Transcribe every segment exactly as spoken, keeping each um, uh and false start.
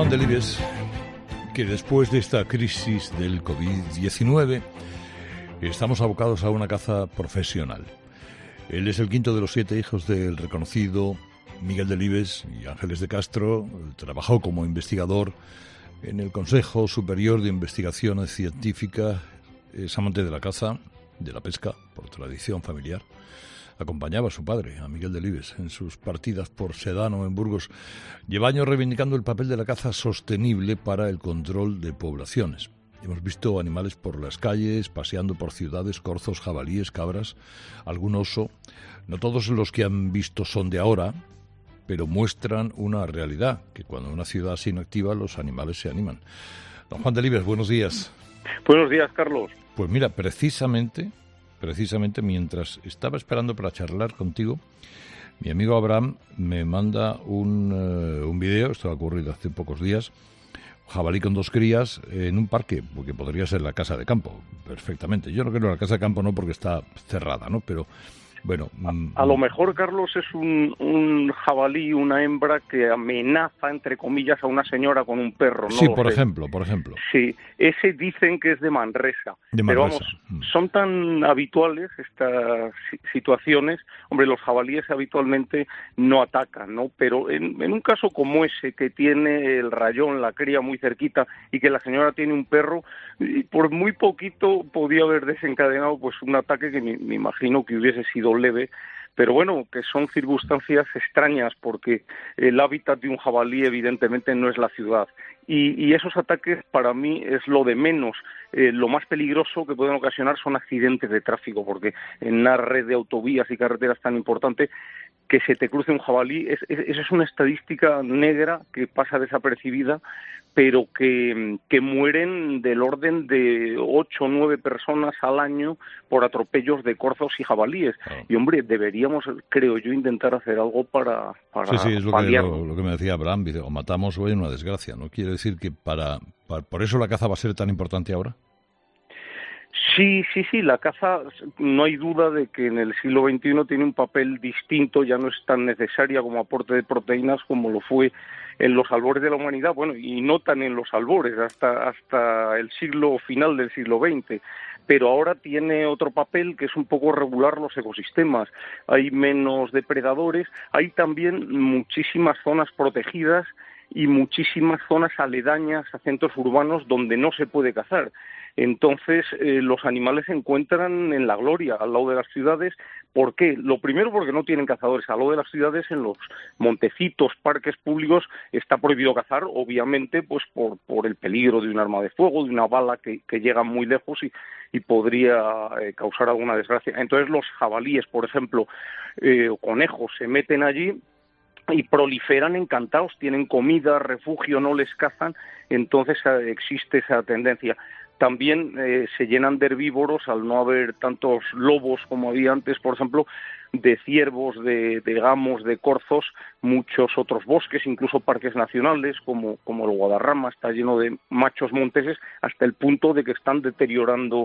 Juan Delibes, que después de esta crisis del COVID diecinueve estamos abocados a una caza profesional. Él es el quinto de los siete hijos del reconocido Miguel Delibes y Ángeles de Castro. Trabajó como investigador en el Consejo Superior de Investigaciones Científicas. Es amante de la caza, de la pesca, por tradición familiar. Acompañaba a su padre, a Miguel Delibes, en sus partidas por Sedano, en Burgos. Lleva años reivindicando el papel de la caza sostenible para el control de poblaciones. Hemos visto animales por las calles, paseando por ciudades, corzos, jabalíes, cabras, algún oso. No todos los que han visto son de ahora, pero muestran una realidad, que cuando una ciudad se inactiva, los animales se animan. Don Juan Delibes, buenos días. Buenos días, Carlos. Pues mira, precisamente... Precisamente mientras estaba esperando para charlar contigo, mi amigo Abraham me manda un, uh, un video, esto ha ocurrido hace pocos días, jabalí con dos crías en un parque, porque podría ser la casa de campo, perfectamente. Yo no creo la casa de campo, no, porque está cerrada, ¿no? Pero bueno... A, a lo mejor, Carlos, es un, un jabalí, una hembra que amenaza, entre comillas, a una señora con un perro, ¿no? Sí, por sé. ejemplo, por ejemplo. Sí, ese dicen que es de Manresa. De Manresa. Pero vamos, mm. son tan habituales estas situaciones. Hombre, los jabalíes habitualmente no atacan, ¿no? Pero en, en un caso como ese, que tiene el rayón, la cría muy cerquita, y que la señora tiene un perro, por muy poquito podía haber desencadenado pues un ataque que me, me imagino que hubiese sido leve, pero bueno, que son circunstancias extrañas porque el hábitat de un jabalí evidentemente no es la ciudad y, y esos ataques para mí es lo de menos. Eh, lo más peligroso que pueden ocasionar son accidentes de tráfico, porque en una red de autovías y carreteras tan importante, que se te cruce un jabalí, es, es, esa es una estadística negra que pasa desapercibida, pero que, que mueren del orden de ocho o nueve personas al año por atropellos de corzos y jabalíes. Oh. Y hombre, deberíamos, creo yo, intentar hacer algo para, para Sí, sí, es lo que, lo, lo que me decía Abraham, o matamos o hay una desgracia, ¿no? Quiere decir que para, para por eso la caza va a ser tan importante ahora. Sí, sí, sí, la caza, no hay duda de que en el siglo veintiuno tiene un papel distinto, ya no es tan necesaria como aporte de proteínas como lo fue en los albores de la humanidad, bueno, y no tan en los albores, hasta, hasta el siglo final del siglo veinte. Pero ahora tiene otro papel que es un poco regular los ecosistemas. Hay menos depredadores, hay también muchísimas zonas protegidas y muchísimas zonas aledañas a centros urbanos donde no se puede cazar. Entonces, eh, los animales se encuentran en la gloria, al lado de las ciudades. ¿Por qué? Lo primero, porque no tienen cazadores. Al lado de las ciudades, en los montecitos, parques públicos, está prohibido cazar, obviamente, pues por, por el peligro de un arma de fuego, de una bala que, que llega muy lejos y, y podría eh, causar alguna desgracia. Entonces, los jabalíes, por ejemplo, eh, o conejos, se meten allí y proliferan encantados, tienen comida, refugio, no les cazan, entonces eh, existe esa tendencia. También eh, se llenan de herbívoros al no haber tantos lobos como había antes, por ejemplo, de ciervos, de, de gamos, de corzos, muchos otros bosques, incluso parques nacionales como, como el Guadarrama, está lleno de machos monteses hasta el punto de que están deteriorando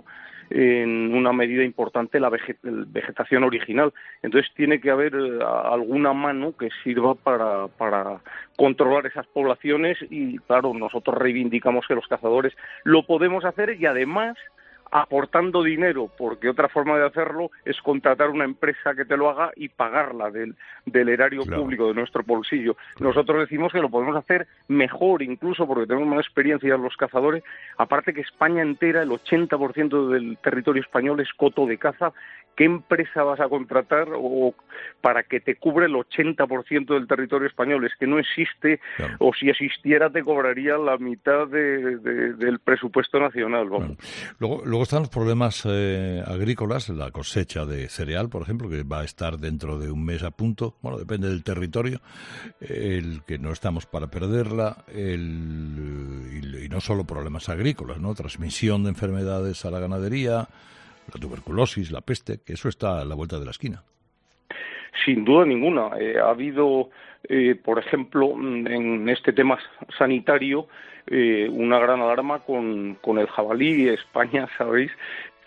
en una medida importante la vegetación original. Entonces tiene que haber eh, alguna mano que sirva para, para controlar esas poblaciones y claro, nosotros reivindicamos que los cazadores lo podemos hacer y además aportando dinero, porque otra forma de hacerlo es contratar una empresa que te lo haga y pagarla del, del erario claro. público, de nuestro bolsillo. Claro. Nosotros decimos que lo podemos hacer mejor, incluso porque tenemos más experiencia los cazadores, aparte que España entera, el ochenta por ciento del territorio español es coto de caza. ¿Qué empresa vas a contratar o para que te cubra el ochenta por ciento del territorio español? Es que no existe, claro. o si existiera te cobraría la mitad de, de, del presupuesto nacional. Vamos. Claro. Luego, luego están los problemas eh, agrícolas, la cosecha de cereal, por ejemplo, que va a estar dentro de un mes a punto. Bueno, depende del territorio, el que no estamos para perderla, el, y, y no solo problemas agrícolas, ¿no? Transmisión de enfermedades a la ganadería, la tuberculosis, la peste, que eso está a la vuelta de la esquina. Sin duda ninguna. Eh, ha habido, eh, por ejemplo, en este tema sanitario, eh, una gran alarma con, con el jabalí. España, sabéis, que,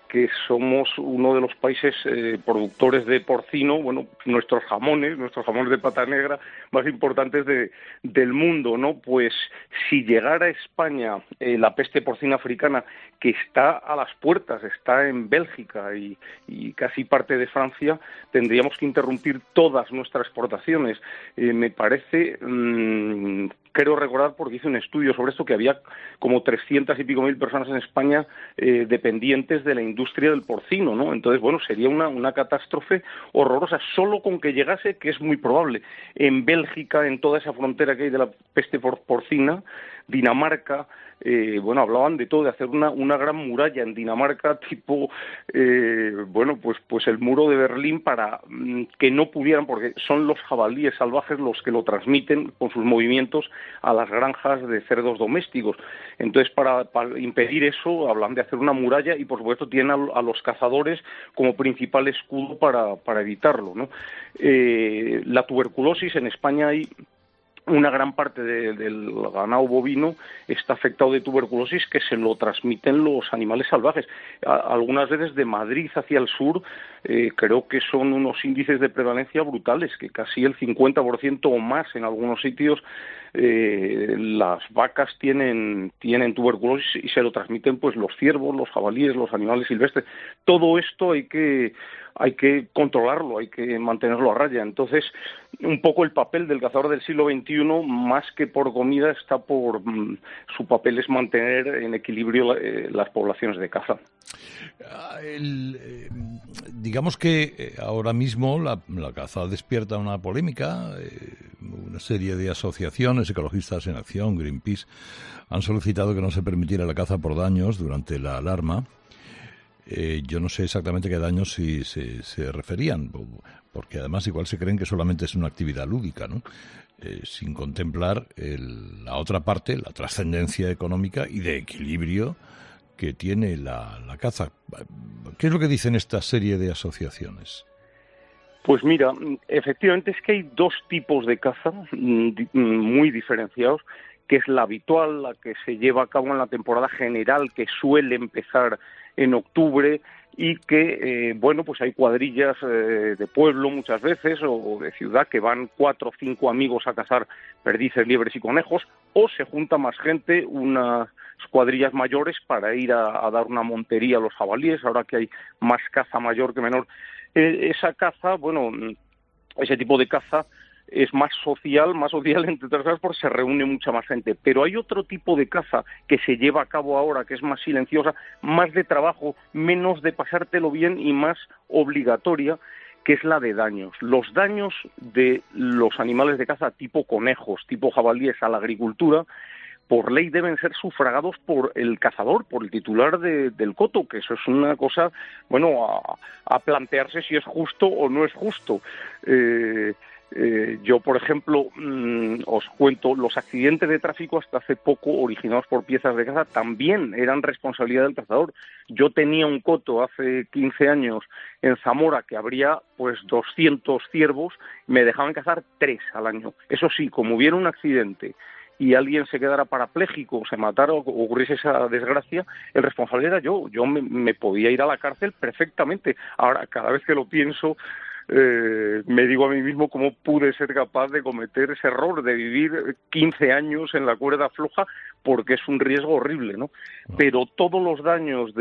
que somos uno de los países eh, productores de porcino, bueno, nuestros jamones, nuestros jamones de pata negra más importantes de, del mundo, ¿no? Pues si llegara a España eh, la peste porcina africana, que está a las puertas, está en Bélgica y, y casi parte de Francia, tendríamos que interrumpir todas nuestras exportaciones. Eh, me parece, mmm, creo recordar, porque hice un estudio sobre esto, que había como trescientas y pico mil personas en España eh, dependientes de la industria del porcino, ¿no? Entonces, bueno, sería una, una catástrofe horrorosa, solo con que llegase, que es muy probable. En Bélgica, en toda esa frontera que hay de la peste por, porcina, Dinamarca, eh, bueno, hablaban de todo, de hacer una, una gran muralla en Dinamarca, tipo, eh, bueno, pues, pues el muro de Berlín, para mm, que no pudieran, porque son los jabalíes salvajes los que lo transmiten con sus movimientos a las granjas de cerdos domésticos. Entonces, para, para impedir eso, hablan de hacer una muralla y, por supuesto, tienen a, a los cazadores como principal escudo para, para evitarlo, ¿no? Eh, la tuberculosis, en España hay una gran parte de, del ganado bovino está afectado de tuberculosis, que se lo transmiten los animales salvajes. A, algunas veces de Madrid hacia el sur eh, creo que son unos índices de prevalencia brutales, que casi el cincuenta por ciento o más en algunos sitios eh, las vacas tienen, tienen tuberculosis y se lo transmiten pues los ciervos, los jabalíes, los animales silvestres. Todo esto hay que hay que controlarlo, hay que mantenerlo a raya. Entonces, un poco el papel del cazador del siglo veintiuno, más que por comida, está por mm, su papel es mantener en equilibrio eh, las poblaciones de caza. El, eh, digamos que eh, ahora mismo la, la caza despierta una polémica. Eh, una serie de asociaciones, Ecologistas en Acción, Greenpeace, han solicitado que no se permitiera la caza por daños durante la alarma. Eh, yo no sé exactamente qué daños si, se, se referían, porque además igual se creen que solamente es una actividad lúdica, ¿no? Eh, sin contemplar el, la otra parte, la trascendencia económica y de equilibrio que tiene la, la caza. ¿Qué es lo que dicen esta serie de asociaciones? Pues mira, efectivamente es que hay dos tipos de caza muy diferenciados, que es la habitual, la que se lleva a cabo en la temporada general, que suele empezar en octubre, y que, eh, bueno, pues hay cuadrillas eh, de pueblo muchas veces, o de ciudad, que van cuatro o cinco amigos a cazar perdices, liebres y conejos, o se junta más gente, unas cuadrillas mayores, para ir a, a dar una montería a los jabalíes, ahora que hay más caza mayor que menor. Eh, esa caza, bueno, ese tipo de caza es más social, más social entre otras cosas porque se reúne mucha más gente. Pero hay otro tipo de caza que se lleva a cabo ahora, que es más silenciosa, más de trabajo, menos de pasártelo bien y más obligatoria, que es la de daños. Los daños de los animales de caza tipo conejos, tipo jabalíes a la agricultura, por ley deben ser sufragados por el cazador, por el titular de, del coto, que eso es una cosa, bueno, a, a plantearse si es justo o no es justo. Eh, eh, yo, por ejemplo, mmm, os cuento, los accidentes de tráfico hasta hace poco originados por piezas de caza también eran responsabilidad del cazador. Yo tenía un coto hace quince años en Zamora que habría pues doscientos ciervos, me dejaban cazar tres al año. Eso sí, como hubiera un accidente y alguien se quedara parapléjico, se matara o ocurriese esa desgracia, el responsable era yo. Yo me, me podía ir a la cárcel perfectamente. Ahora, cada vez que lo pienso, eh, me digo a mí mismo cómo pude ser capaz de cometer ese error, de vivir quince años en la cuerda floja, porque es un riesgo horrible, ¿no? No. Pero todos los daños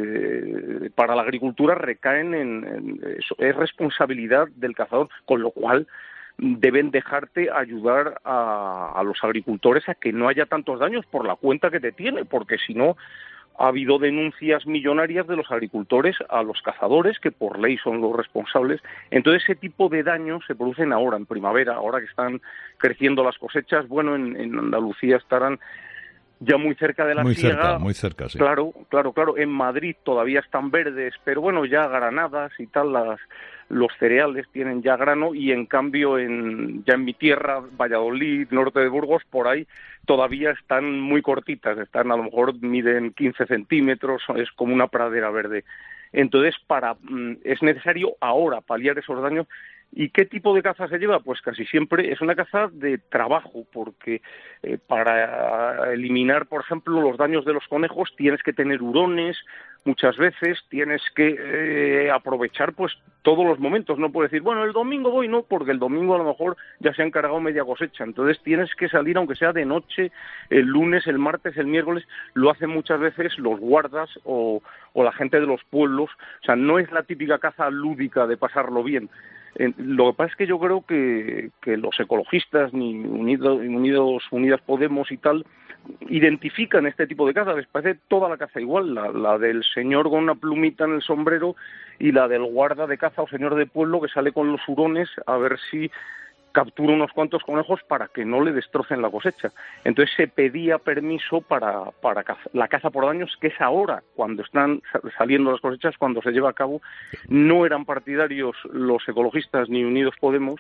de, para la agricultura recaen en, en eso, es responsabilidad del cazador, con lo cual deben dejarte ayudar a, a los agricultores a que no haya tantos daños por la cuenta que te tiene, porque si no, ha habido denuncias millonarias de los agricultores a los cazadores, que por ley son los responsables. Entonces ese tipo de daños se producen ahora, en primavera, ahora que están creciendo las cosechas. Bueno, en, en Andalucía estarán ya muy cerca de la muy siega. Cerca, muy cerca, sí. Claro, claro, claro. En Madrid todavía están verdes, pero bueno, ya granadas y tal, las, los cereales tienen ya grano, y en cambio en ya en mi tierra, Valladolid, norte de Burgos, por ahí todavía están muy cortitas, están a lo mejor miden quince centímetros, es como una pradera verde. Entonces, para es necesario ahora paliar esos daños ¿Y qué tipo de caza se lleva? Pues casi siempre es una caza de trabajo, porque eh, para eliminar, por ejemplo, los daños de los conejos tienes que tener hurones, muchas veces tienes que eh, aprovechar pues todos los momentos, no puedes decir, bueno, el domingo voy, no, porque el domingo a lo mejor ya se han cargado media cosecha, entonces tienes que salir aunque sea de noche, el lunes, el martes, el miércoles, lo hacen muchas veces los guardas o, o la gente de los pueblos, o sea, no es la típica caza lúdica de pasarlo bien. Eh, lo que pasa es que yo creo que, que los ecologistas, ni Unidos, Unidos, Unidas Podemos y tal, identifican este tipo de caza, les parece toda la caza igual, la, la del señor con una plumita en el sombrero y la del guarda de caza o señor de pueblo que sale con los hurones a ver si captura unos cuantos conejos para que no le destrocen la cosecha. Entonces se pedía permiso para, para caza, la caza por daños, que es ahora, cuando están saliendo las cosechas, cuando se lleva a cabo. No eran partidarios los ecologistas ni Unidos Podemos,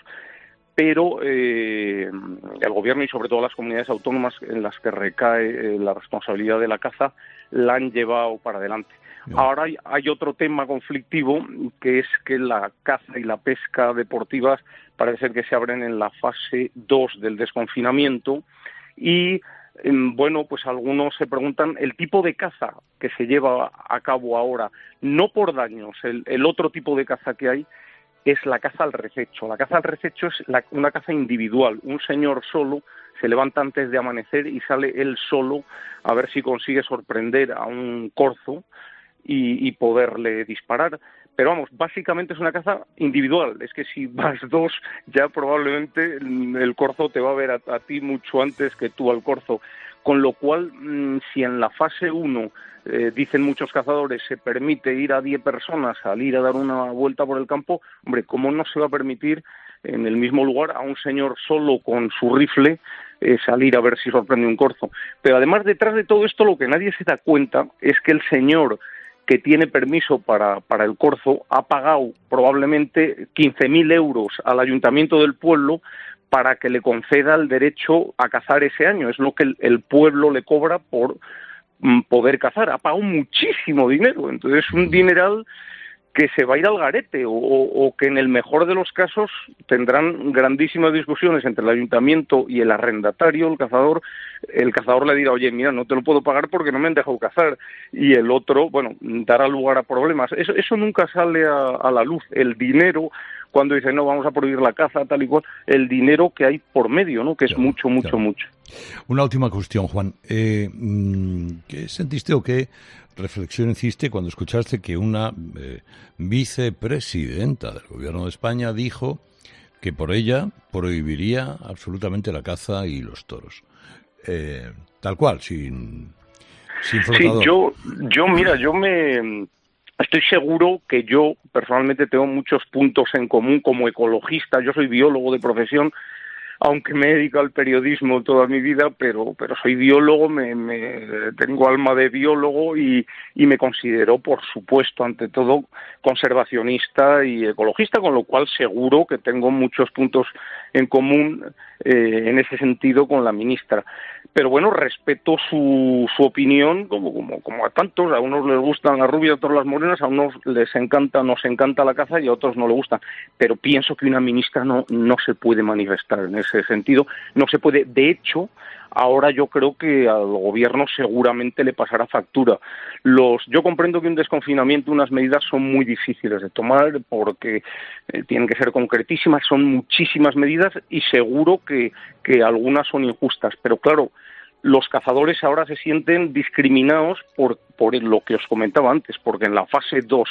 pero eh, el gobierno y sobre todo las comunidades autónomas en las que recae eh, la responsabilidad de la caza la han llevado para adelante. No. Ahora hay, hay otro tema conflictivo, que es que la caza y la pesca deportivas parece ser que se abren en la fase dos del desconfinamiento y, bueno, pues algunos se preguntan el tipo de caza que se lleva a cabo ahora, no por daños, el, el otro tipo de caza que hay es la caza al rececho. La caza al rececho es la, una caza individual, un señor solo se levanta antes de amanecer y sale él solo a ver si consigue sorprender a un corzo y, y poderle disparar. Pero vamos, básicamente es una caza individual. Es que si vas dos, ya probablemente el corzo te va a ver a, a ti mucho antes que tú al corzo. Con lo cual, si en la fase uno, eh, dicen muchos cazadores, se permite ir a diez personas, salir a dar una vuelta por el campo, hombre, ¿cómo no se va a permitir en el mismo lugar a un señor solo con su rifle eh, salir a ver si sorprende un corzo? Pero además, detrás de todo esto, lo que nadie se da cuenta es que el señor que tiene permiso para, para el corzo ha pagado probablemente quince mil euros al ayuntamiento del pueblo para que le conceda el derecho a cazar ese año. Es lo que el, el pueblo le cobra por mm, poder cazar. Ha pagado muchísimo dinero. Entonces, un dineral que se va a ir al garete o, o, o que en el mejor de los casos tendrán grandísimas discusiones entre el ayuntamiento y el arrendatario, el cazador. El cazador le dirá, oye, mira, no te lo puedo pagar porque no me han dejado cazar. Y el otro, bueno, dará lugar a problemas. Eso, eso nunca sale a, a la luz. El dinero, cuando dicen, no, vamos a prohibir la caza, tal y cual, el dinero que hay por medio, ¿no? Que es claro, mucho, mucho, claro. mucho. Una última cuestión, Juan. Eh, ¿Qué sentiste o qué reflexión hiciste cuando escuchaste que una eh, vicepresidenta del Gobierno de España dijo que por ella prohibiría absolutamente la caza y los toros? Eh, tal cual, sin, sin flotador. Sí, yo, yo, mira, yo me... Estoy seguro que yo personalmente tengo muchos puntos en común como ecologista. Yo soy biólogo de profesión, aunque me he dedicado al periodismo toda mi vida, pero pero soy biólogo, me, me tengo alma de biólogo y, y me considero, por supuesto, ante todo, conservacionista y ecologista, con lo cual seguro que tengo muchos puntos en común eh, en ese sentido con la ministra. Pero bueno, respeto su, su opinión como, como, como a tantos. A unos les gustan las rubias, a otros las morenas, a unos les encanta, nos encanta la caza y a otros no les gusta. Pero pienso que una ministra no, no se puede manifestar en ese sentido. No se puede. De hecho, ahora yo creo que al gobierno seguramente le pasará factura. Los, yo comprendo que un desconfinamiento, unas medidas son muy difíciles de tomar porque eh, tienen que ser concretísimas, son muchísimas medidas y seguro que, que algunas son injustas. Pero claro, los cazadores ahora se sienten discriminados por, por lo que os comentaba antes, porque en la fase dos,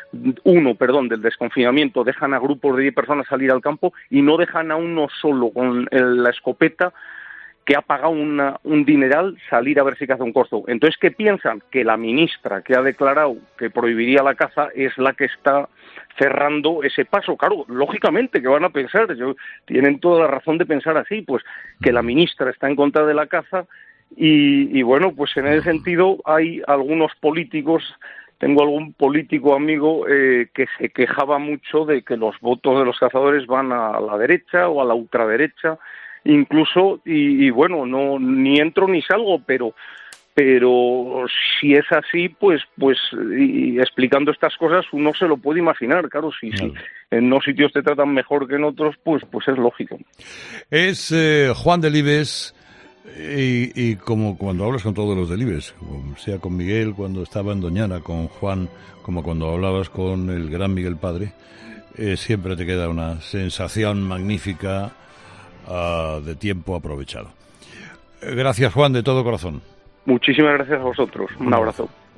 uno, perdón, del desconfinamiento dejan a grupos de diez personas salir al campo y no dejan a uno solo con el, la escopeta que ha pagado una, un dineral salir a ver si caza un corzo. Entonces, ¿qué piensan? Que la ministra que ha declarado que prohibiría la caza es la que está cerrando ese paso. Claro, lógicamente que van a pensar, yo, tienen toda la razón de pensar así, pues que la ministra está en contra de la caza y, y bueno, pues en ese sentido hay algunos políticos, tengo algún político amigo eh, que se quejaba mucho de que los votos de los cazadores van a la derecha o a la ultraderecha, incluso, y, y bueno, no ni entro ni salgo, pero pero si es así, pues pues y explicando estas cosas uno se lo puede imaginar, claro, si, claro. si en unos sitios te tratan mejor que en otros, pues pues es lógico. Es eh, Juan Delibes, y, y como cuando hablas con todos los Delibes, sea con Miguel cuando estaba en Doñana, con Juan, como cuando hablabas con el gran Miguel Padre, eh, siempre te queda una sensación magnífica uh, de tiempo aprovechado. Gracias, Juan, de todo corazón. Muchísimas gracias a vosotros. Un abrazo.